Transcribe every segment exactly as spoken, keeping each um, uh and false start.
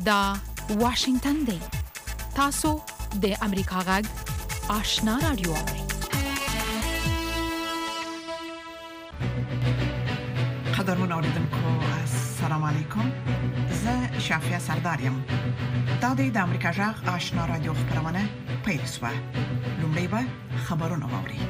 دا واشنگتن دی. تاسو د امریکا غږ آشنا رادیو اورئ. قدرمن اوریدونکو السلام علیکم. زه شافیا سردارم. دا د امریکا غږ آشنا رادیو خبرونه پیل شوه. لومړی به خبرونه واوري.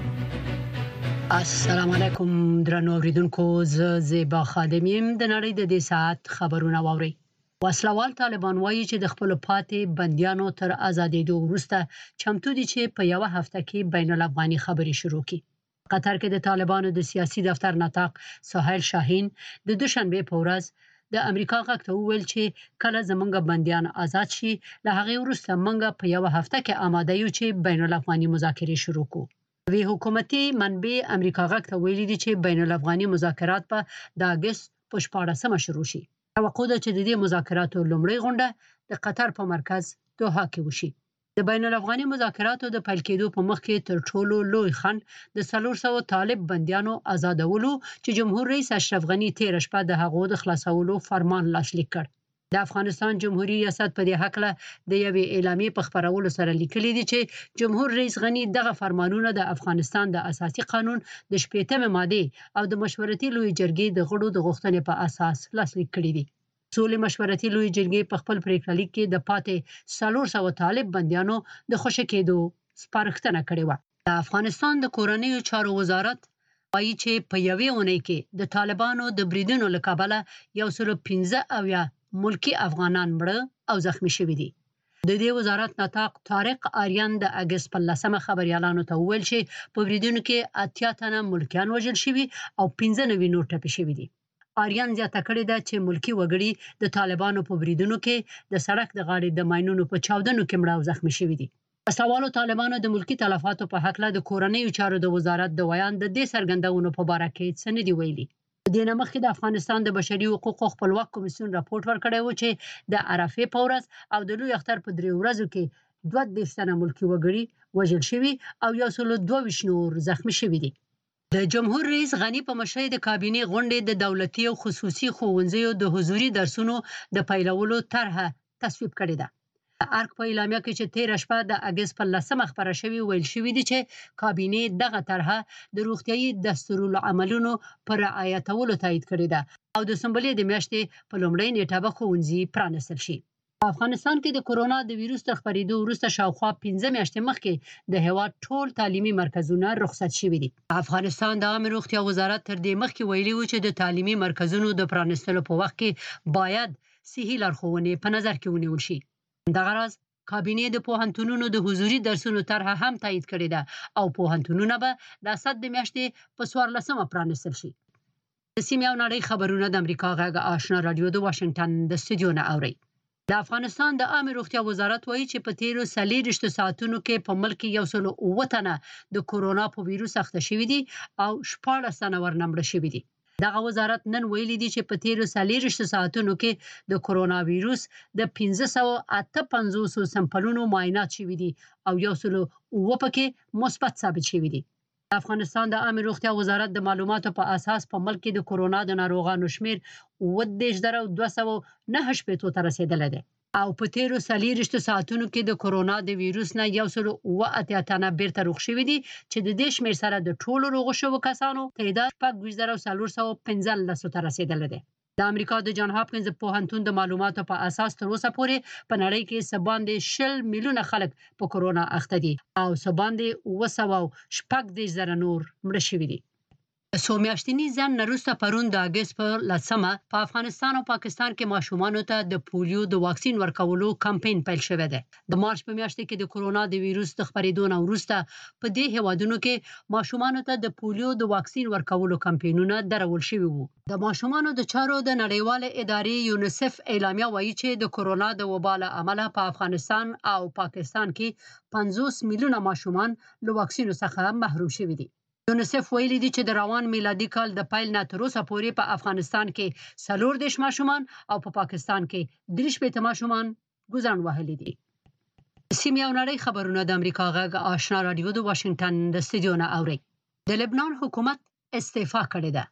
السلام علیکم درنو اوریدونکو، زه زیبا خادمیم. د نړۍ د دې ساعت خبرونه واوري. وسلوال طالبان وایي چې د خپل پاتې بنديانو تر آزادېدو وروسته چمتو دي چې په یو هفته کې بین الافغاني خبري شروع کړي. قطر کې د طالبانو د سیاسي دفتر ناطق سهیل شاهین د دوشنبه په ورځ د امریکا غږ ته وویل چې کله زمونږ بنديان آزاد شي، له هغه وروسته موږ په یو هفته کې آماده یو چې بین الافغاني مذاکرې شروع کړو. وی حکومتي منبع امریکا غږ ته ویلي دي چې بین الافغاني مذاکرات په د اگست په شپاړسمه شروع شي. توقع ده چې د دې مذاکراتو لومړۍ غونډه د قطر په مرکز دوحه کې وشي. د بین الافغاني مذاکراتو د پیل کېدو په مخ کې تر ټولو لوی خنډ د څلور سوه طالب بنديانو آزادولو چې جمهور رئیس اشرف غنی تیر شپه د هغو د خلاصولو فرمان لاسلیک کړ. د افغانستان جمهوریت ریاست په دې حق له د یوې اعلامیې په خبرولو سره لیکلي دي چې جمهور رئیس غنی دغه فرمانونه د افغانستان د اساسي قانون د شپږمې ماده او د مشورتي لوی جرګې د غړو د غوښتنې په اساس لاسلیک کړي دي. سولې مشورتي لوی جرګې په خپل پریکړه لیک کې د پاتې څلور سوه طالب بنديانو د خوشی کېدو سپارښتنه کړې و. د افغانستان د کورنیو چارو وزارت وایي چې په یوې اونۍ کې د طالبانو د بریدونو له کبله یو سل پنځه اویا ملکی افغانان مړه او زخمی شوي دي. د دې وزارت ناطق طارق آریان د اگست په لسمه خبريالانو ته وویل چې په بریدونو کې اتیا تنه ملکیان وژل شوي او پنځه نوي نور ټپي شوي دي. آریان زیاته کړې ده چې ملکی وګړي د طالبانو په بریدونو کې د سړک د غاړې د ماینونو په چاودنو کې مړه او زخمی شوي دي. سوالو طالبانو د ملکی تلفاتو په حق له د کورنیو چارو د وزارت د ویان د دې څرګندونو په اړه کې څه نه دی ویلي. د دې مخکې د افغانستان د بشري حقوقو خپلواک کمیسیون راپور ورکړی و چې د عرفه په ورځ او د لوی اختر په درې ورځو کې دوه دېرش تنه ملکی وګړي وژل شوي او یو سل دوه ویشت نور زخمی شوي دي. د جمهور رئیس غنی په مشرۍ د کابینې غونډې د دولتي او خصوصي ښوونځیو د حضوري درسونو د پیلولو طرحه تصویب کړې ده. ارګ په اعلامیه کې چې تیر شپه د اگست په لسمه خبره شوی ویل شوی دی چې کابینې دغه طرحه د روغتيایي دستورالعملونو پر رعایتولو تایید کړې ده او د سنبلې د میاشتې په لومړۍ نیټه به ښوونځي پرانیستل شي. په افغانستان کې د کورونا د ویروس تر خپرېدو وروسته شاوخوا پنځه میاشتې مخکې د هیواد ټول تعلیمي مرکزونه رخصت شوي دي. افغانستان د عامه روغتیا وزارت تر دې مخکې ویلي و چې د تعلیمي مرکزونو د پرانیستلو په وخت کې باید صحي لارښوونې په نظر کې ونیول شي. دغه راز کابینې د پوهنتونونو د حضوري درسونو طرحه هم تایید کړې ده او پوهنتونونه به د اسد د میاشتې په څوارلسمه پرانیستل شي. د سیمې او نړۍ خبرونه د امریکا غږ آشنا رادیو د واشنگټن د استودیو نه اوري. د افغانستان د عامه روغتیا وزارت وایي چې په تیرو څلوېښتو ساعتونو کې په ملک یو سل اووه تنه د کورونا په ویروس اخته شوي دي او شپاړس تنه ورنه مړه شوي دي. دغه وزارت نن ویلي دی چې په تیرو څلوېښتو ساعتونو کې د کورونا ویروس د پنځه سوه اته پنځوس سمپلونو معاینات شوي دي او یو سل اووه پکې مثبت ثابت شوي دي. د افغانستان د عامه روغتیا وزارت د معلوماتو په اساس په ملک کې د کورونا د ناروغانو شمیر اووه دېرش زره دوه سوه نهه شپېته ته رسیدلی دی او په تیرو څلوېښتو ساعتونو کې د کورونا د ویروس نه یو سل اووه اتیا تنه بیرته روغ شوي دي چې د دې شمیر سره د ټولو روغ شوو کسانو تعداد شپږ ویشت زره څلور سوه پنځلس ته رسیدلی دی. د امریکا د جان هاپکینز پوهنتون د معلوماتو په اساس تر اوسه پورې په نړۍ کې څه باندې شل میلیونه خلک په کورونا اخته دي او څه باندې اوه سوه شپږ دېرش زره نور مړه شوي دي. څو میاشتني ځنډ نه وروسته پرون د اګست په لسمه په افغانستان او پاکستان کې ماشومانو ته د پولیو د واکسین ورکولو کمپاین پیل شوی دی. د مارچ په میاشت کې د کورونا د ویروس د خپرېدو نه وروسته په دې هیوادونو کې ماشومانو ته د پولیو د واکسین ورکولو کمپاینونه درول شوي وو. د ماشومانو د چارو د نړیواله ادارې یونیسف اعلامیه وایي چې د کورونا د وبا له امله په افغانستان او پاکستان کې پنځوس میلیونه ماشومان له واکسینو څخه محروم شوي دي. یونیسف ویلي دی چې د روان میلادي کال د پیل نه تر اوسه پورې په افغانستان کې څلور دېرش ماشومان او په پاکستان کې درې شپېته ماشومان ګوزڼ وهلي دي. سیمې او نړۍ خبرونه د امریکا غږ آشنا رادیو د واشنگټن د استودیو نه اوري. د لبنان حکومت استعفا کړې ده.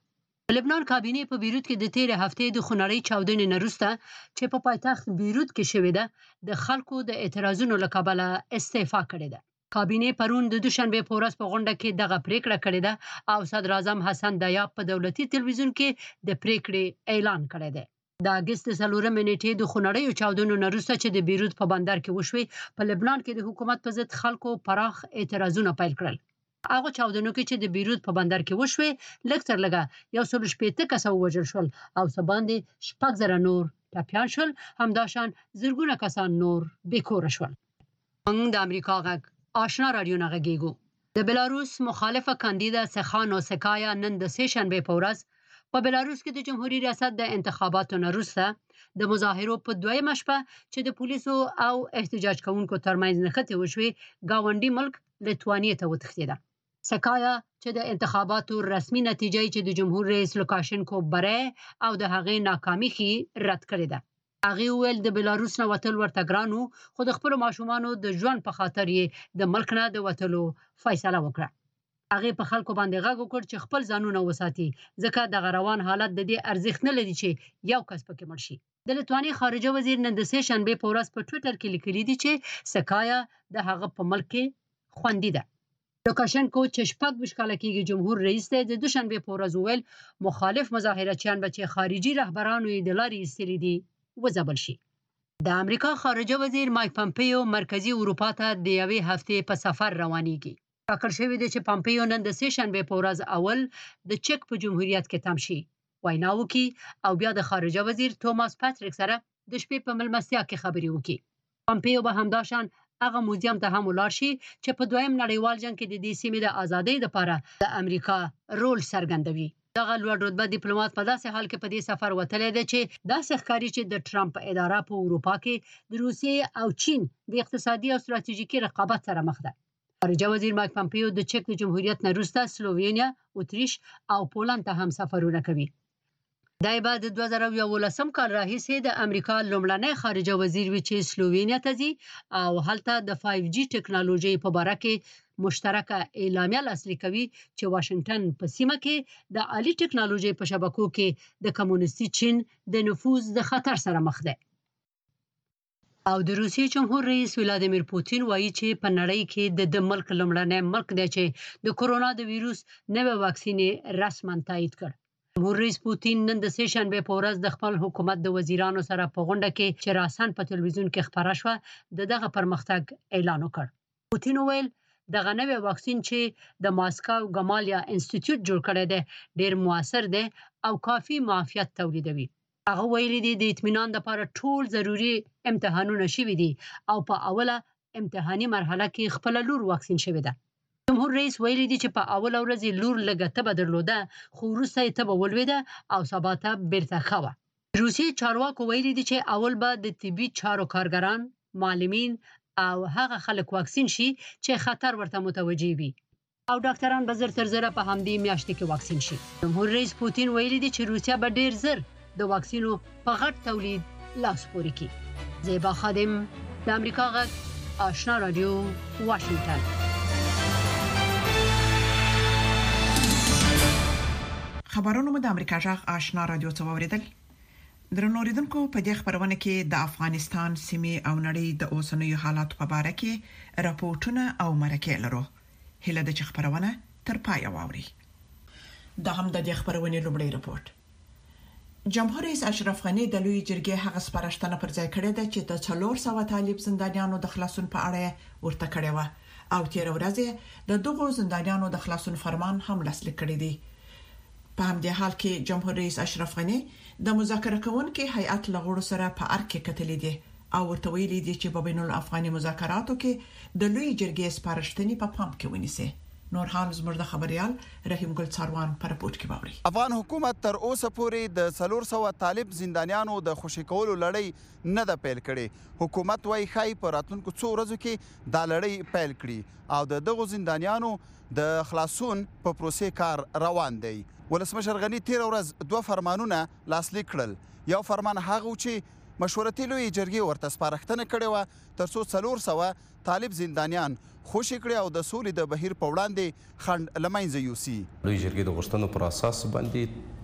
لبنان کابینه په بیروت کې د تیر هفته د خونړۍ چاودنې نه وروسته چې په پایتخت بیروت کې شوې ده د خلکو د اعتراضونو له کبله استعفا کړې ده. کابینه پرون د دوشنبه په ورځ په غونډه کې دغه پریکړه کړې ده او صدر اعظم حسن دیاب په دولتي تلویزیون کې د پریکړې اعلان کړی دی. د اگست څلورمې نیټې د خونړیو چاودنو نه وروسته چې د بیروت په بندر کې وشوې په لبنان کې د حکومت په ضد خلکو پراخ اعتراضونه پیل کړل. هغه چاودنو کې چې د بیروت په بندر کې وشوې لږ تر لږه یو سل شپېته کسه ووژل شول او څه باندې شپږ زره نور ټپیان شول، همداشان زرګونه کسان نور بېکوره شول. موږ د امریکا غږ آشنا رادیو نه غږیږو. د بلاروس مخالفه کاندیدا سخانو سکایا نن د سه شنبه په ورځ په بلاروس کې د جمهوریت ریاست د انتخاباتو نه وروسته د مظاهرو په دویمه شپه چې د پولیسو او احتجاج کوونکو ترمنځ نښتې وشوې ګاونډي ملک لیتوانیا ته وتښتېده. سکایا چې د انتخاباتو رسمي نتیجه چې د جمهور رئیس لوکاشنکو بری او د هغې ناکامي خي رد کړې ده. هغه ویل د بلاروس نه وتل ورته ګرانو خو د خپل ماشومانو د ژوند په خاطر یې د ملک نه د وتلو فیصله وکړه. هغه په خلکو باندې غږ وکړ چې خپل ځانونه وساتي ځکه د روان حالت د دې ارزښت نه لري چې یو کس پکې مړ شي. د لیتوانیا خارجه وزیر نن د سه شنبه په ورځ په ټوئیټر کې لیکلي دي چې سکایا د هغه په ملک کې خوندي ده. لوکاشنکو چې شپږ ویشت کاله کېږي جمهور رئیس دی د دوشنبه په ورځ وویل مخالف مظاهرچیان به چې خارجي رهبرانو یې د لارې ایستلي دي وځبل شي. د امریکا خارجه وزیر مایک پامپیو مرکزی اروپا ته د یوې هفتې په سفر روانېږي. ټاکل شوی دی چې پامپیو نن د سه شنبه په ورځ اول د چک په جمهوریت کې تم شي، وینا وکړي او بیا د خارجه وزیر توماس پاتریک سره د شپې په ملمستیا کې خبرې وکړي. پامپیو به همداشان هغه موزیم ته هم ولاړ شي چې په دویم نړیوال جنگ کې د دې سیمې د ازادۍ لپاره د امریکا رول څرګندوي. دغه لوړ رتبه ډیپلوماټ په داسې حال کې په دې سفر وتلی دی چې داسې ښکاري چې د ټرمپ اداره په اروپا کې د روسیې او چین د اقتصادي او ستراتیژیکي رقابت سره مخ ده. خارجه وزیر مایک پامپیو د چک د جمهوریت نه وروسته سلووینیا، اتریش او پولند ته هم سفرونه کوي. دای بعد د دوه زره یولسم کال راهیسې د امریکا لومړنی خارجه وزیر وی چې سلووینیا ته ځي او هلته د فایو جی ټکنالوژي په باره کې مشترکه اعلامیه لاسلیک کوي چې واشنگټن په سیمه کې د عالی ټکنالوژي په شبکو کې د کمونیستي چین د نفوذ د خطر سره مخ ده. او د روسیې جمهور رئیس ولادیمیر پوتین وایي چې په نړۍ کې د ملک لومړنی ملک دی چې د کورونا د ویروس نوې واکسین رسما تایید کړ. جمهور رئیس پوتین نن د سه شنبه په ورځ د خپل حکومت د وزیرانو سره په غونډه کې چې راسن په تلویزیون کې خبره شوه د دغه پرمختګ اعلان وکړ. پوتین وویل دغه نوې واکسین چې د ماسکو ګمالیا انسټیټیوټ جوړ کړی دی ډیر موثر دی او کافي معافیت تولیدوي. هغه ویلي دی د اطمینان لپاره ټول ضروري امتحانونه شوي دي او په اوله امتحاني مرحله کې خپل لور واکسین شوی ده. جمهور رئیس ویلي دی چې په اول ورځ لور لږه تبه درلوده خو وروسته یې تبه ولوېده او سبا ته بیرته ښه وه. روسیې چارواکو ویلي دی چې اول به د طبي چارو کارګران، معلمین او هغه خلک واکسین شي چې خطر ورته متوجه وي او ډاکټران به زر تر زره په همدې میاشتې کې واکسین شي. جمهور رئیس پوتین ویلي دی چې روسیا به ډیر زر د واکسینو په غټ تولید لاس پورې کړي. زیبا خادم د امریکا غږ آشنا رادیو واشنگټن. خبرونه مو د امریکا جغ آشنا رادیو څخه اوریدل. درنو اوریدونکو په دې خبرونه کې د افغانستان سیمې او نړۍ د اوسنیو حالاتو په اړه کې راپورټونه او مرکې لرو. هله د خبرونه تر پای واوري. د هم د دې خبرونه لومړی راپورټ. جمهور رئیس اشرف غنی د لوی جرګې هغه سپارښتنه پر ځای کړې ده چې د څلور سوه طالب زندانیانو د خلاصون په اړه ورته کړې و او تیر ورځ د دغو زندانیانو د خلاصون فرمان هم لاسلیک کړی دی. په همدې حال کې جمهور رئیس اشرف غنی د مذاکره کوونکو هیئت لغړو سره په اړه کې کتلې دي او ورته ویلي دي چې په بین الافغاني مذاکراتو کې د لوی جرګې سپارښتنې په پام کې ونیسي. نور حال زموږ د خبريال رحیم ګل څاروان پر پورت کې باوري. افغان حکومت تر اوسه پورې د څلور سوه طالب زندانیانو د خوشی کولو لړۍ نه ده پیل کړې. حکومت وايي خای په راتلونکو څو ورځو کې دا لړۍ پیل کړي او د دغو زندانیانو د خلاصون په پروسې کار روان دی. ولسمشر غنی تیر ورځ دوه فرمانونه لاسلیک کړل. یو فرمان هغه چې مشورتي لوی جرګې ورته سپارښتنه کړې و ترڅو څلور سوه طالب زندانیان خوشی کړي او د سولې د بهیر په وړاندې خنډ لمنځه یوسي. لوی جرګې د غوښتنو پر اساس باندې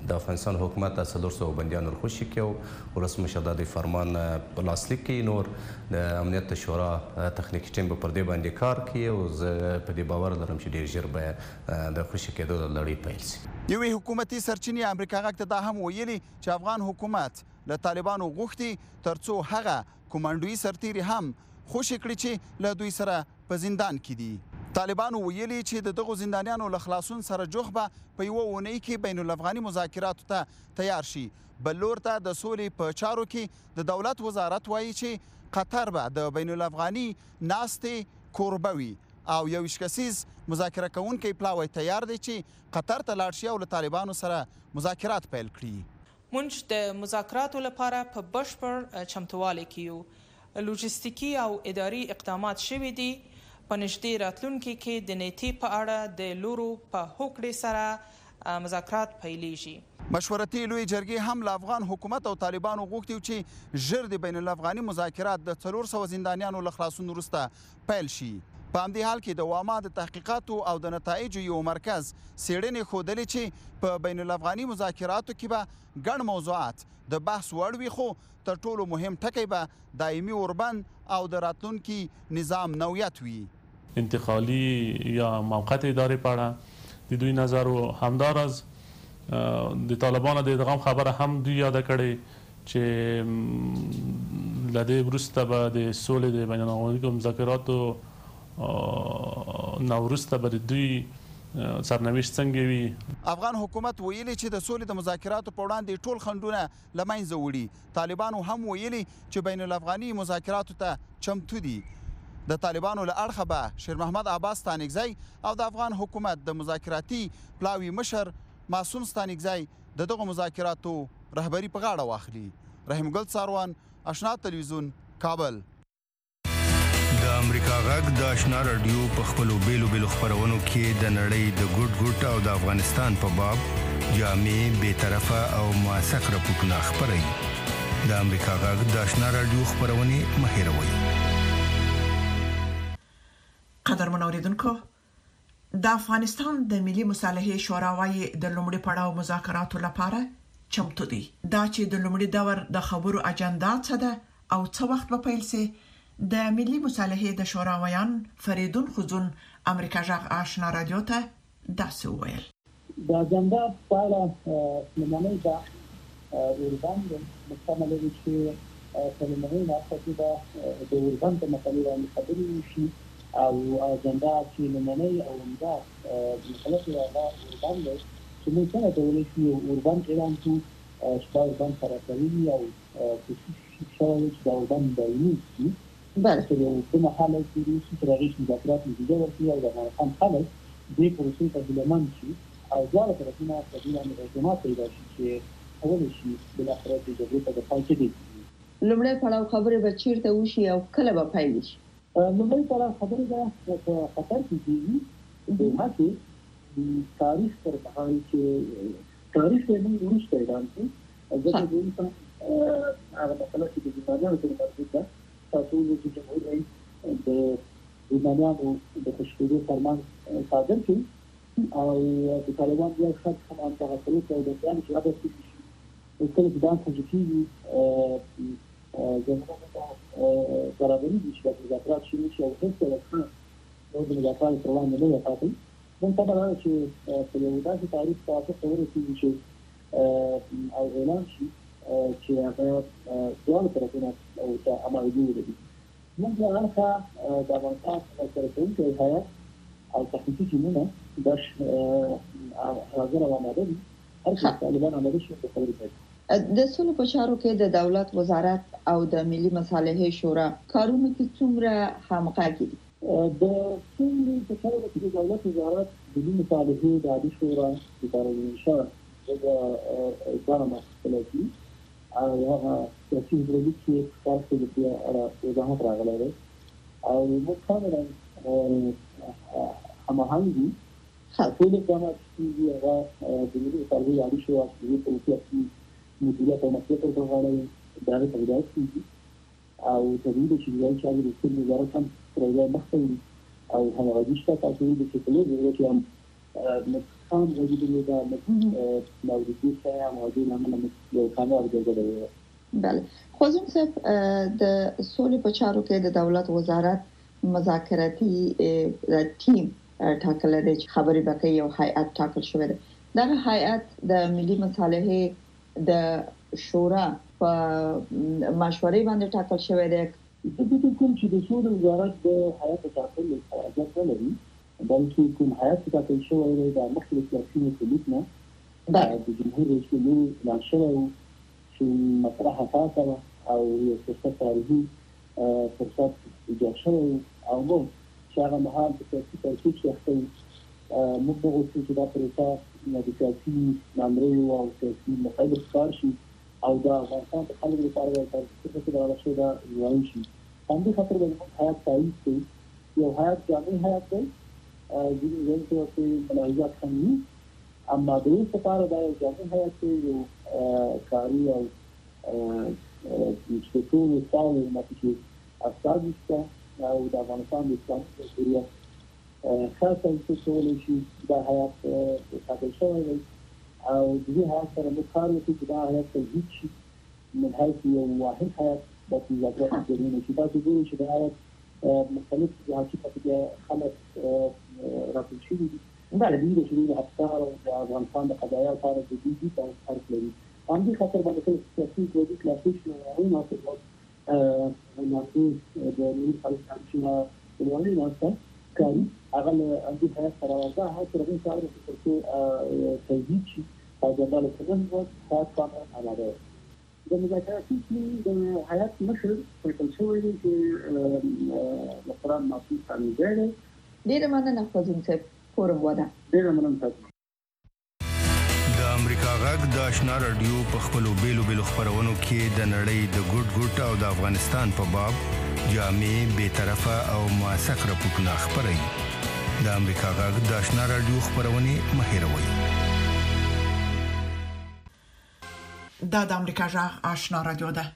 د افغانستان حکومت د څلور سوه بندیانو خوشي کړي، ولسمشر د فرمان په لاسلیک کوي. نور د امنیت شورا تخنیکي ټیم به پر دې باندې کار کوي او زه په دې باور لرم چې ډېر ژر به د خوشي کېدو د لړۍ پیل شي. یوې حکومتي سرچینې امریکا غږ ته دا هم ویلي چې افغان حکومت له طالبانو غوښتي ترڅو هغه کومانډوي سرتیري هم خوشي کړي چې له دوی سره په زندان کې دي. طالبانو ویلي چې د دغو زندانیانو له خلاصون سره جوخ به په یوه اونۍ کې بین الافغاني مذاکراتو ته تیار شي. بل لور ته د سولې په چارو کې د دولت وزارت وایي چې قطر به د بین الافغاني ناستې کوربه وي او یو کسیز مذاکره کوونکی پلاوی تیار دی چې قطر ته لاړ شي او له طالبانو سره مذاکرات پیل کړي. مونږ د مذاکراتو لپاره په بشپړ چمتووالي کې یو. لوجستیکي او اداري اقدامات شوي دي. په نږدې راتلونکي کې د نیټې په اړه د لورو په هوکړې سره مذاکرات پیلیږي. مشورتي لوی جرګې هم له افغان حکومت او طالبانو غوښتي چې ژر د بین الافغاني مذاکرات د څلور سوه زندانیانو له خلاصون وروسته پیل شي. په همدې حال کې د واما د تحقیقاتو او د نتایجو یو مرکز څېړنې ښودلې چې په بین الافغاني مذاکراتو کې به ګڼ موضوعات د بحث وړ وي، خو تر ټولو مهم ټکی به دایمي اوربند او د راتلونکي نظام نوعیت وي. انتقالي یا موقت ادارې په اړه د دوی نظر و. همداراز د طالبانو د ادغام خبره هم دوی یاده کړې چې له دې وروسته به د سولې د بین الافغاني مذاکراتو نه وروسته به د دوی سرنوشت څنګه وي. افغان حکومت ویلي چې د سولې د مذاکراتو په وړاندې ټول خنډونه له منځه وړي. طالبانو هم ویلي چې بین الافغاني مذاکراتو ته چمتو دي. د طالبانو له اړخه به شیر محمد عباس ستانکزی او د افغان حکومت د مذاکراتي پلاوي مشر معصوم ستانکزی د دغو مذاکراتو رهبري په غاړه واخلي. رحیم ګل څاروان، آشنا تلویزیون، کابل. د امریکا غږ د آشنا رادیو په خپلو بیلو بیلو خپرونو کې د نړۍ د ګوټ ګوټ او د افغانستان په باب جامع، بېطرفه او موثق راپورټونه خپروي. د امریکا غږ د آشنا رادیو خپرونې مه هېروئ. قدرمن اوریدونکو، د افغانستان د ملي مصالحې شورا وايي د لومړي پړاو مذاکراتو لپاره چمتو دي. دا چې د لومړي دور د خبرو اجنډا څه ده او څه وخت به پیل شي، د ملي مصالحې د شورا ویان فریدون خزون امریکا جغ آشنا رادیو ته داسې وویل. د اجنډا په اړه لمنې دا اوربان مستعمل دي چې په لمنې ناسته ده د اوربان په مقاله باندې خبرې وشي او اجنډا چې لمنې او همدا د مختلفو اوربان دي چې موږ څنګه کولای شو اوربان اعلان کړو چې اوربان سره کوي او کوشش کوي چې اوربان دایمي شي. بلکې یو کومه حاله کې چې رئیس مذاکرات نتیجه ورکړي او د افغانستان خلک دې پروسې ته ګلمان شي او ځاله طرفونه په دې باندې اعتماد پیدا شي چې کولای شي د اخرت د جګړې په پای کې دي. لومړی پړاو خبرې به چیرته وشي او کله به پیل شي؟ لومړی پړاو خبرې به په قطر کې کېږي. د هغې تاریخ پر مهال چې تاریخ یې موږ وروسته اعلان کړو. زه به ووایم هغه مسله چې د زندانیانو سره مربوط ده، تاسو چې جمهور رئیس د زندانیانو د تشکیلو فرمان صادر کړي او د طالبان بیا خط هم همدغه سلوک او د بیان چې هغه څه شي کله چې دا څه کېږي زموږ ته برابري دي چې د مذاکرات شروع شي او هېڅکله نور د مذاکراتو پر وړاندې نه وپاتئ. موږ ته به دا چې په یو داسې تاریخ توافق ته ورسېږي چې او اعلان شي چې هغه دواړه طرفونه ته اماده ولري. موږ له اړخه د افغانستان سره کوونکی هیات او تخنیکي ټیمونه دا حاضر او اماده دي. هر څه طالبان اماده شي په خبرې کوي. د سولې په چارو کې د دولت وزارت او د ملي مصالحې شورا کارونه کې څومره همغږي دي؟ د سولې په چارو کې د دولت وزارت، ملي مصالحې، د عادي شورا، اداره الانشاء د اداره مسؤله دي او هغه سیاسي ډلې چې کار کوي په اړه وضاحت راغلی دی او موږ کاملا هماهنګ دي. ټول اقدامات چې هغه د ملي مصالحې عادي شورا د پروسې مدیریت او مسؤلیت پر غاړه دا د هدایت کیږي او تدریج چې یو چا د سولې وزارت هم پروژه مخته وي او همغږي شته. تاسو د چې په لور کې هم خام غوډي دا موجودي څه موجود نه یو کامیاب دی. بله خوازم صاحب د سولې په چارو کې د دولت وزارت مذاکراتي ټیم ټاکل دی چې خبرې بکې یو هیئت ټاکل شوی دی. دا هیئت د ملي مصالحې د شورا په مشورې باندې ټاکل شوی دی. د دې کوم چې د سولې وزارت د هیئت ټاکل اجازه نه لري بلکې کوم هیئت ټاکل شوی دی د مختلفو سیاسي مسؤلیت نه د جمهور رئیس اعلان شوی چې مطرح اساسه او یو څه تاریخي فرصت ایجاد شوی او نو چې هغه مهال په سیاسي ترکیب کې خپل موږ غوښتل چې دا پروسه د سیاسي مامورینو او سیاسي مسایلو ښکار شي او دا افغانستان په خلکو لپاره د ترکیب کې راوړل شي دا وایي شي. همدې خاطر د حیات تایید کوي یو حیات جامع حیات دی ځینې وایي چې ملاحظات قانوني اما د یو لپاره دا یو جامع حیات دی یو کاری او چې ټول ټول ماتې افکار دي او د افغانستان د اسلامي جمهوریت خاصه چې ټول شي دا حیات ټاکل شوی دی او د دې حیات سره موږ کار وکړو چې دا حیات تجدید شي من حیث یو واحد حیات د مذاکرات جریمه چې تاسو ګورئ چې دا حیات مختلف جهاتي پکې خلک راټول شوي دي. دا د دې چې د افکار او د افغانستان د قضایا لپاره د دې دي په فرق لري. همدې خاطر باندې سیاسي ګوډي کلاسیک نه وایي نو څه نو د نور خلک چې ولې نه کوي هغه د دې حیات سره دا هڅه کوي چې هغه څه تجدید شي او د دې لپاره موږ خاص کار عمله د مذاکرات کې د حیات مشر ټاکل شوی دی چې مثلا ماسوم څنګه ډیر مننه خوازم صاحب فورم ودا ډیر مننه. د امریکا غږ د آشنا رادیو په خپلو بیلو بیلو خبرونو کې د نړۍ د ګډ ګډ او د افغانستان په باب جامع بے طرفه او موثق راپورټونه خبري. د امریکا غږ د آشنا رادیو خبرونه مهیروي. دا د امریکا غږ آشنا رادیو ده.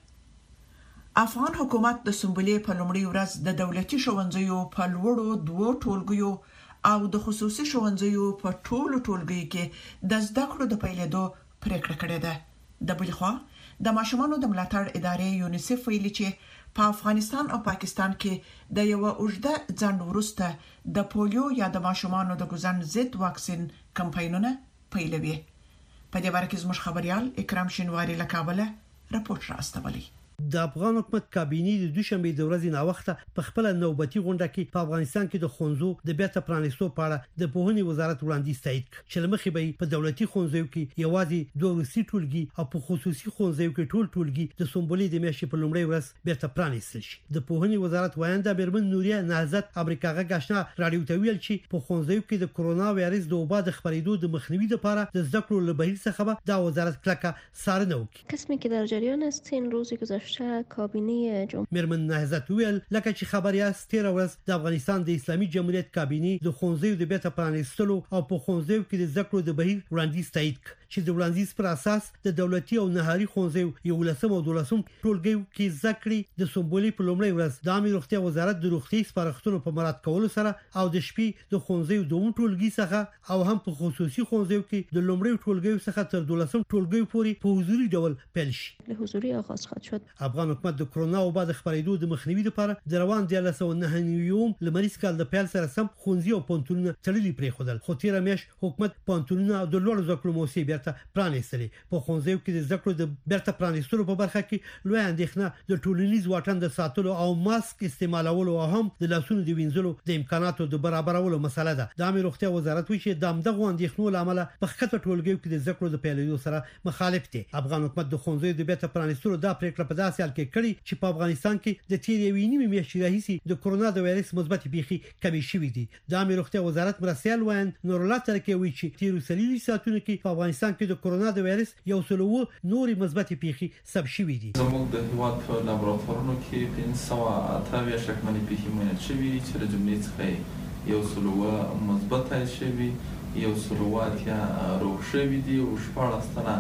افغان حکومت د سمبولې په لومړي ورځ د دولتي ښوونځیو په لوړو دوو ټولګیو او د خصوصي ښوونځیو په ټولو ټولګیو کې د زده کړو د پیلېدو پریکړه کړې ده. د بل خوا د ماشومانو د ملاتړ ادارې یونیسف ویلي چې په افغانستان او پاکستان کې د یو اوږده ځنډ وروسته د پولیو یا د ماشومانو د ګوزن ضد واکسین کمپاینونه پیلوي. په دې اړه کې زموږ خبريال اکرام شینواری له کابل راپورټ راستولی. د افغان حکومت کابینه د دوشنبه د ورځې نا وخته په خپل نوبتي غونډه کې په افغانستان کې د خونځو د بیرته پرانیستو په اړه د پوهنې وزارت وړاندیز تایید کړ چې لمخې به په دولتي خونځو کې یوازې دوه روسي ټولګي او په خصوصي خونځو کې ټول ټولګي د سمبولې د میاشتې په لومړۍ ورځ بیرته پرانیستل شي. د پوهنې وزارت وایانده برمن نوریا نهضت امریکا غږ آشنا رادیو ته ویل چې په خونځو کې د کرونا وایرس د وبا د خپرېدو د مخنیوي لپاره د زده کړو له بهیر څخه دا وزارت کلکه څارنه وکړي. قسمی که در جریان است این روزی گذشته کابینه مرمن نهضت ویل لکه چې خبري است تیر ورځ د افغانستان د اسلامي جمهوریت کابینه د خونځو د بیرته پرانیستلو او په خونځو کې د ذکر د بهیر وړاندیز تایید کړ چې د وړاندیز پر اساس د دولتي او نهاري خونځو یو لسم او دولسم ټولګیو کې ذکرې د سمبولې په لومړۍ ورځ د عامه روغتیا وزارت د روغتي سپارښتنو په مراد کولو سره او د شپې د خونځو دوم ټولګي څخه او هم په خصوصي خونځو کې د لومړۍ ټولګیو څخه تر دولسم ټولګیو پورې په حضوري ډول پیل شي. له حضوري آغاز خواهد شد. افغان حکومت د کرونا وبا د خبرېدو د مخنیوي لپاره د روان د لسو نه نیوم لمریز کال د پیل سره سم خونځي او پونتونونه تړلي پرې خدل خو تیر میش حکومت پونتونونه د لوړ زکړو موسی بیرته پرانیستلې په خونځو کې د زکړو د بیرته پرانیستلو په برخه کې لوی اندېښنه د ټولنیز واټن د ساتلو او ماسک استعمالولو او هم د لاسونو د وینځلو د امکاناتو د برابرولو مسله ده. د عامه روغتیا وزارت وایي چې د امدغه اندېښنو لامل په خطه ټولګیو کې د زکړو د پیلېدو سره مخالف دي. افغان حکومت د خونځو د بیرته پرانیستلو دا پریکړه په داسې حال کې کړې چې په افغانستان کې د تیر یوې نیمې میاشتې راهیسې د کرونا د وایرس مثبت پیښې کمې شوې دي. د عامه روغتیا وزارت مرسیال وایي نور الله ترکي وایي چې تیر سلیلي ساعتونو کې په افغانستان کې د کرونا د وایرس یو سلو نورې مثبت پیښې ثبت شوې دي. زموږ د هیواد په لابراتوارونو کې پنځه سوه اته اویا شکمنې پیښې معاینه شوې چې د جملې څخه یو سلو مثبت شوي یو سلو اتیا روغ شوي دي او شپاړس تنه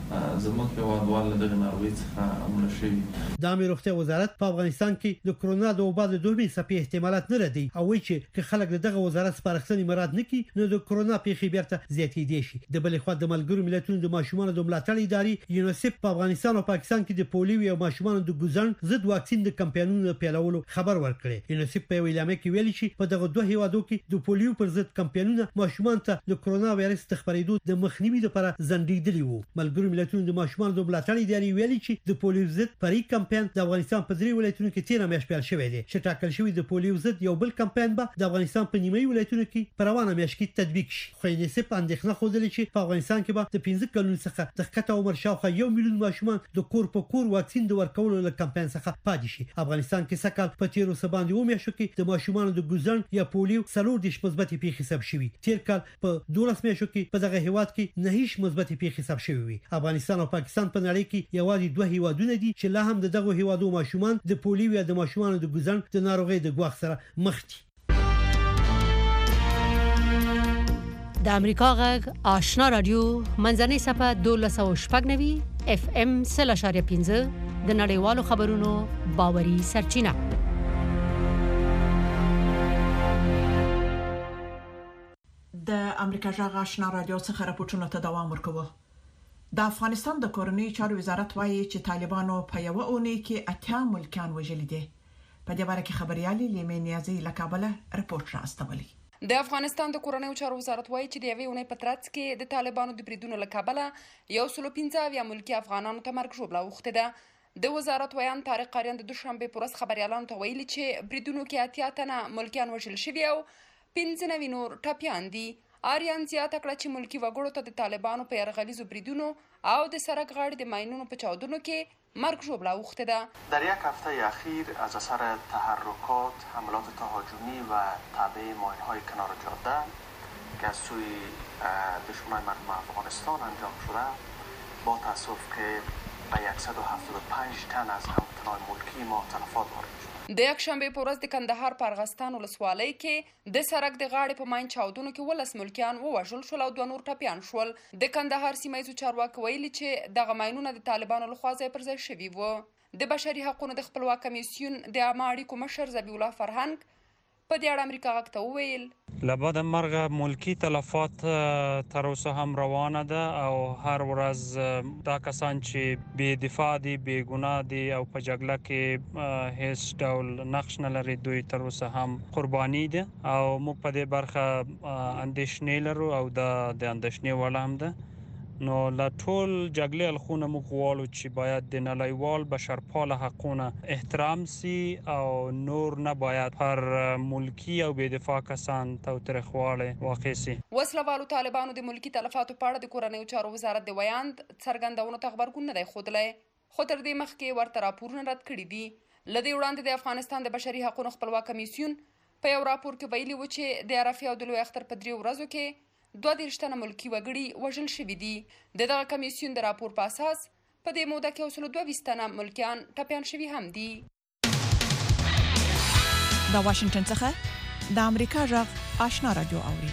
زموږ هیوادوال له دغه ناروغۍ څخه مړه شوي. د عامه روغتیا وزارت په افغانستان کې د کرونا د وبا د دوهمې څپې احتمالات نه لري او وایي چې که خلک دغه وزارت سپارښتنې مراد نه کړي نو د کرونا پیښې بیرته زیاتېدای شي. د بلې خوا د ملګرو ملتونو د ماشومانو د ملاتړ ادارې یونیسف په افغانستان او پاکستان کې د پولیو او ماشومانو د ګوزن ضد واکسین د کمپاینونو پیلولو خبر ورکړي. یونیسف په ویلامه کې ویلي چې په دغه دوه هیوادو کې د پولیو پر ضد کمپاینونه ماشومان ته د کرونا وایرس د خپرېدو د مخنیوي لپاره ځنډېدلي وو. ملګرو ملتونو د ماشومانو د ملاتړ ادارې ویلي چې د پولیو ضد فري کمپاین د افغانستان په درې ولایتونو کې تیر میاشت پیل شوی دی چې ټاکل شوی د پولیو ضد یو بل کمپاین به د افغانستان په نیمه ولایتونو کې په روانه میاشت کې تطبیق شي. خو یونیسف اندېښنه خوده چې په افغانستان کې به د پنځه کلونو څخه د کته عمر شاوخوا یو میلیون ماشومان د کور په کور واکسین د ورکولو له کمپاین څخه پاتې شي. افغانستان کې سکهال په تیرو سباندې و میاشتو کې د ماشومانو د ګوزن یا پولیو څلور دیش مثبت پیښې حساب شوي. تیر کال په دولس میاشتو کې په دغه هیواد کې نه هیڅ مثبت پیښې حساب شوي وي. افغانستان او پاکستان په نړۍ کې یوازې دوه هیوادونه دي چې لا هم دغه هیوادو ماشومان د پولیو یا د ماشومانو د ګوزن د ناروغۍ د ګواښ سره مخ دي. د امریکا غږ آشنا رادیو منځنۍ صفحه دولس او شپږ نوي اف ام سل اشاریه پنځه د نړیوالو خبرونو باوري سرچینه. د امریکا غږ آشنا رادیو څخه راپورټونه ته دوام ورکوي. د افغانستان د کورنۍ چارو وزارت وایي چې طالبانو په یو اونۍ کې اتیا ملکیان وژلي دي. په دې باره کې خبريالي لیمه نیازي له کابل راپورټ راستولي. د افغانستان د کورنۍ چارو وزارت وایي چې د یوې اونۍ په ترڅ کې د طالبانو د بریدونو له کبله یو سل پنځه اویا ملکی افغانانو ته مرګ ژوبله اوښتې ده. د وزارت ویان طارق قاریان د دوشنبه په ورځ خبريالانو ته ویلي چې بریدونو کې اتیا تنه ملکیان وژل شوي او پنځه نوي نور ټپیان دي. آریان زیاته کړه چې ملکی وګړو ته د طالبانو په یرغلیزو بریدونو او د سرک غاړې د ماینونو په چاودنو کې مرگ ژوبله اوخته ده. در یک هفته اخیر از اثر تحرکات حملات تهاجمی و تعبیه ماین‌های کنار جاده که از سوی دشمنان مردم افغانستان انجام شده با تاسف که به صد و هفتاد و پنج تن از هموطنان ملکی ما تلفات وارد شد. د یک شنبه په ورځ د کندهار په ارغستان ولسوالۍ کې د سرک د غاړې په ماین چاودنو کې ولس ملکیان ووژل شول او دوه نور ټپیان شول. د کندهار سیمه ییزو چارواکو ویلي چې دغه ماینونه د طالبانو لخوا ځای پر ځای شوي وو. د بشري حقوقو د خپلواک کمیسیون د عامه اړیکو مشر ذبیح الله فرهنګ په دې اړه امریکا غږ ته وویل لبعد مرګ ملکی تلفات تر اوسه هم روانه ده او هر ورځ دا کسان چې بې دفاع دي بې ګناه دي او په جګړه کې هیڅ ډول نقش نه لري دوی تر اوسه هم قرباني دي او موږ په دې برخه اندېښنې لرو او دا د اندېښنې وړ هم ده. نو لا ټول جګړې الخونه موږ غواړو چې باید د نړیوال بشرپاله حقونه احترام سي او نور نه باید پر ملکی او بې دفاع کسان تاوتریخوالی واقع سي. وسلوالو طالبانو د ملکی تلفاتو په اړه د کورنیو چارو وزارت د ویاند څرګندونو ته غبرګون نه دی ښودلی خو تر دې مخکې ورته راپورونه رد کړي دي. له دې وړاندې د افغانستان د بشري حقوقو خپلواک کمیسیون په یو راپور کې ویلي و چې د عرفې او د لوی اختر په درې ورځو کې دوه دېرش تنه ملکي وګړي وژل شوي دي. د دغه کمیسیون د راپور په اساس په دې موده کې یو سل دوه ویشت تنه ملکیان ټپیان شوي هم دي. د واشنگټن څخه د امریکا غږ آشنا رادیو اوري.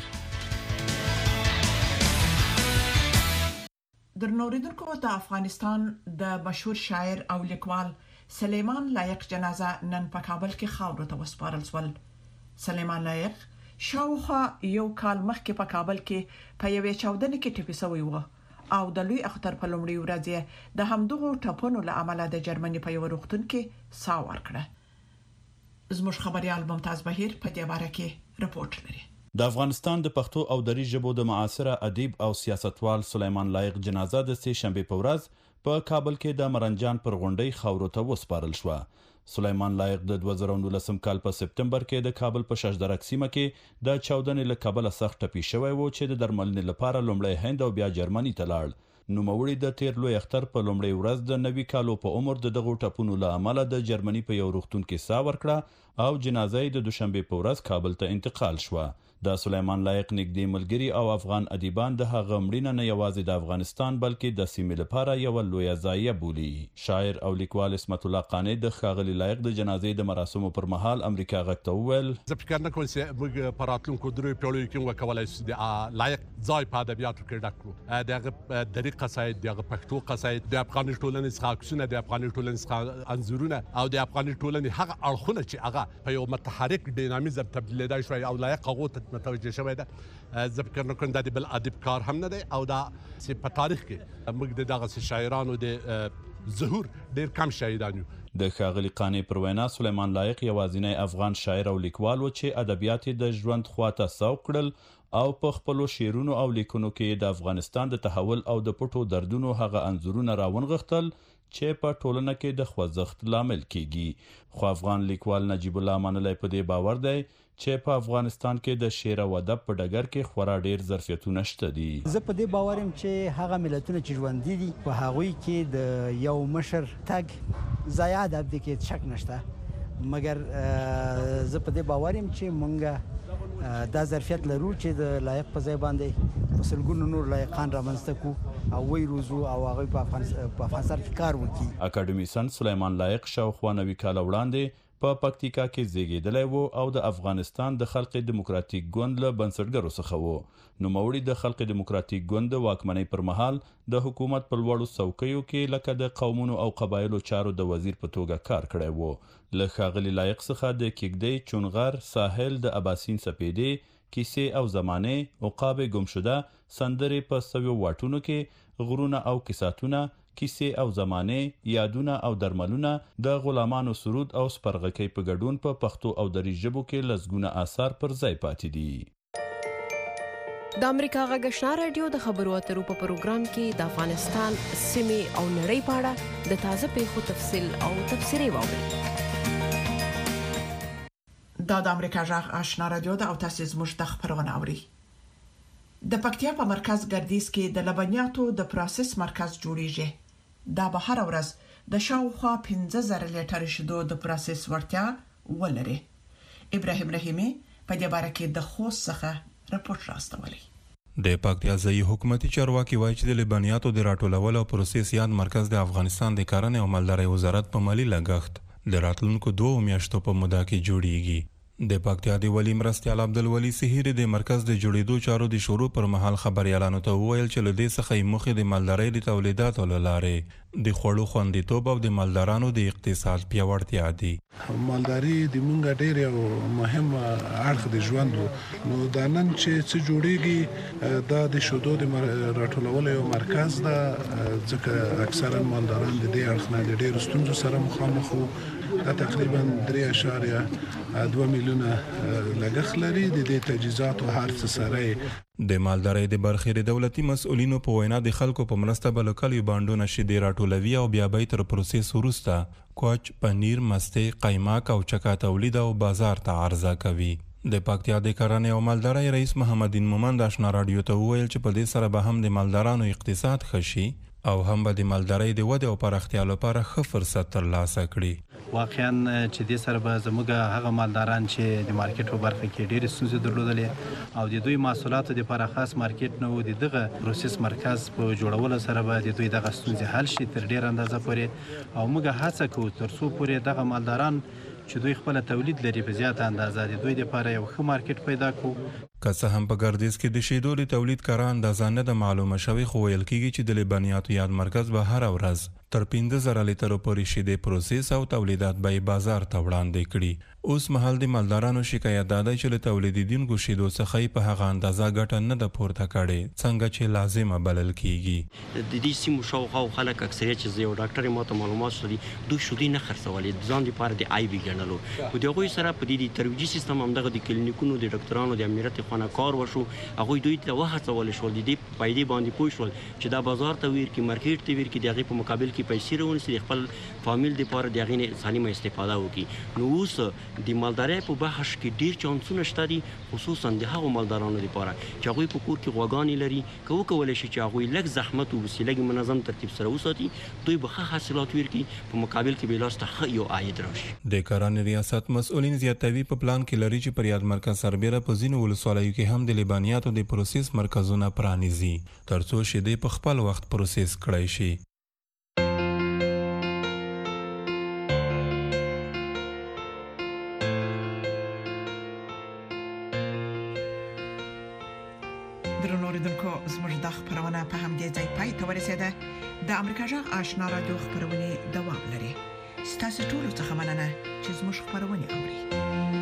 درنوریدونکو د افغانستان د مشهور شاعر او لیکوال سلیمان لایق جنازه نن په کابل کې خاورو ته وسپارل شول. سلیمان لایق شاوخوا یو کال مخکې په کابل کې په یوې چاودنې کې ټپي شوی و او د لوی اختر په لومړي ورځ د همدغو ټپونو له امله د جرمني په یو روغتون کې ساه ورکړه. زموږ خبريال ممتاز بهیر په دې باره کې رپورټ لري. د افغانستان د پښتو او دری ژبو د معاصره ادیب او سیاستوال سلیمان لایق جنازه د سه شنبه په ورځ په کابل کې د مرنجان پر غونډۍ خاورو ته وسپارل شو. سلیمان لایق د دوه زره نولسم کال په سپتمبر کې د کابل په ششدرک سیمه کې د چاودنې له کبله سخت ټپي شوی و چې د درملنې لپاره لومړی هند او بیا جرمني ته لاړ. نوموړي د تیر لوی اختر په لومړۍ ورځ د نوي کالو په عمر د دغو ټپونو له امله د جرمني په یو روغتون کې ساه ورکړه او جنازه یې د دوشنبه په ورځ کابل ته انتقال شوه. د سلیمان لایق نږدې ملګري او افغان ادیبان د هغه مړینه نه یوازې د افغانستان بلکې د سیمې لپاره یوه لویه ضایعه بولي. شاعر او لیکوال اسمت الله قانع د ښاغلي لایق د جنازې د مراسمو پر مهال امریکا غږ ته وویل زه فکر نه کوم چې موږ په راتلونکو دریو پیړیو کې وکولی شو د لایق ځای په ادبیاتو کې ډک کړو. د هغه دري قصاید، د هغه پښتو قصاید، د افغاني ټولنې څخه عکسونه، د افغاني ټولنې څخه انځورونه او د افغاني ټولنې هغه اړخونه چې هغه په یو متحرک ډینامیزم تبدیلېدای شوی او لایق هغو ته متوجه شوی ده. زه فکر نه کوم دا د بل ادب کار هم نه دی او دا چې په تاریخ کې موږ د دغه شاعرانو د ظهور ډیر کم شاهدان یو. د ښاغلي قانع پر وینا سلیمان لایق یوازینی افغان شاعر او لیکوال و چې ادبیات د ژوند خواته سوق کړل او په خپلو شعرونو او لیکنو کې د افغانستان د تحول او د پټو دردونو هغه انځورونه راونغښتل چې په ټولنه کې د خوځښت لامل کیږي. خو افغان لیکوال نجیب الله منلی په دې باور دی چې په افغانستان کې د شعر او ادب په ډګر کې خورا ډیر ظرفیتونه شته دي. زه په دې باور یم چې هغه ملتونه چې ژوندي دي په هغوی کې د یو مشر تګ ضایع ادب دی کې شک نشته، مګر زه په دې باور یم چې مونږ دا ظرفیت لرو چې د لایق په ځای باندې په سلګونو نور لایقان رامنځته کړو او وی روزو او هغوی په افغانستان کې کار وکړي. اکاډمیسن سلیمان لایق شاوخوا نوي کاله وړاندې په پکتیکا کې زیږیدلی و او د افغانستان د خلق دیموکراتیک ګوند له بنسټګرو څخه و. نوموړي د خلق دیموکراتیک ګوند د واکمنۍ پر مهال د حکومت په لوړو څوکیو کې لکه د قومونو او قبایلو چارو د وزیر په توګه کار کړی و. له ښاغلي لایق څخه د کیږدۍ، چونغر، ساحل، د اباسین سپیدې، کیسې او زمانې، عقاب ګمشده، سندرې په سویو واټونو کې، غرونه او کیساتونه، کیسې او زمانې، یادونه او درملونه، د غلامانو سرود او سپرغکۍ په ګډون په پښتو او دری ژبو کې لسګونه آثار پر ځای پاتې دي. د امریکا غږ آشنا رادیو د خبرو اترو په پروګرام کې د افغانستان سیمې او نړۍ په اړه د تازه پیښو تفصیل او تبصرې واورئ. دا د امریکا غږ آشنا رادیو د او تاسو زموږ د خبرونه اوري. د پکتیا په مرکز ګردیز کې د لبنیاتو د پروسس مرکز جوړیږي. دا به هر ورځ د شاوخوا پنځه زره لیټر شیدو د پروسس ورتیا ولري. ابراهیم رحیمی په دې باره کې د خوست څخه راپورټ راستولی. د پکتیا ځایي حکومتي چارواکي وایي چې د لبنیاتو د راټولولو او پروسس یاد مرکز د افغانستان د کرنې او مالدارۍ وزارت په مالی لګښت د راتلونکو دوه میاشتو په موده کې جوړیږي. د پکتیا د ولی مرستیال عبدالولي سهیری د مرکز د جوړېدو چارو د شروع پر مهال خبريالانو ته وویل چې له دې څخه مخې د مالدارۍ د تولیداتو له لارې د خوړو خوندیتوب او د مالدارانو د اقتصاد پیاوړتیا دي. مالداري د مونږ ډېر یو مهم اړخ د ژوند نو دا نن چې څه جوړیږي دا د شودو د راټولولو یو مرکز ده، ځکه اکثرا مالداران د دې اړخ نه د ډېرو ستونزو سره مخامخ وو. دا تقریبا درې اعشاریه دوه میلیونه لګښت لري. د دې تجهیزات او هر څه سره د مالدارۍ د برخې د دولتي مسؤلینو په وینا د خلکو په مرسته به لوکلي بانډونه شیدې راټولوي او بیا به تر پروسس وروسته کوچ، پنیر، مستې، قیماق او چکا تولید او بازار ته عرضه کوي. د پکتیا د کرنې او مالدارۍ رئیس محمد دین مومند آشنا رادیو ته وویل چې په دې سره به هم د مالدارانو اقتصاد ښه شي او هم به د مالدارۍ د ودې او پراختیا لپاره ښه فرصت ترلاسه کړي. واقعا چې د سره به زموږ هغه مالداران چې د مارکیټ په برخه کې ډېر ستونزې درلودلې او د دوی محصولاتو د لپاره خاص مارکیټ نه و، د دغه پروسس مرکز په جوړولو سره به د دوی دغه ستونزې حل شي تر ډېر اندازه پورې. او موږ هڅه کوو تر څو پورې دغه مالداران چې دوی خپل تولید لري په زیاته اندازه د دوی لپاره یو ښه مارکیټ پیدا کړو. که څه هم په ګردیز کې د شیدو د تولید کاره اندازه نه ده معلومه شوې، خو ویل کېږي چې د لبنیاتو یاد مرکز به هره ورځ تر پنځه زره لیټرو پورې شیدې پروسس او تولیدات به یې بازار ته وړاندې کړي. اوس مهال د مالدارانو شکایت دا دی چې له تولیدونکو شیدو څخه یې په هغه اندازه ګټه نه ده پورته کړې څنګه چې لازمه بلل کېږي. د دې سیمو شاوخوا خلک اکثریت چې یو ډاکټر یې ماته معلومات شولي دوی شیدې نه خرڅولې، ځان دپاره د آی بي ګڼلو. خو د هغوی سره په دې ترویجي سیستم همدغه د کلینیکونو د ډاکټرانو د امنیت خونه کار وشو. هغوی دوی ته وهڅول شول د دې په فایدې باندې پوه شول چې دا بازار ته ویر کې مارکیټ ته ویر کې د هغې په مقابل کې پیسې راونیسي د خپل فامیل دپاره د هغې نه سالمه استفاده وکړي. نو اوس د مالدارۍ په بخش کې ډېر چانسونه شته دي، خصوصا د هغو مالدارانو لپاره چې هغوی په کور کې غواګانې لري. که وکولی شي چې هغوی لږ زحمت وباسي، لږ منظم ترتیب سره وساتي، دوی به ښه حاصلات ورکړي، په مقابل کې به لاسته ښه یو عاید راشي. د کرنې ریاست مسؤلین زیاتوي په پلان کې لري چې پر یاد مرکز سربیره په ځینو ولسوالیو سړیو کې هم د لبنیاتو د پروسس مرکزونه پرانیزي ترڅو شیدې په خپل وخت پروسس کړای شي. درنو اوریدونکو زموږ د خبرونه په همدې ځای پای ته ورسېده. د امریکا جغ آشنا رادیو خبرونه دوام لري. ستاسو ټول څه مننه چې زموږ خبرونه اوري.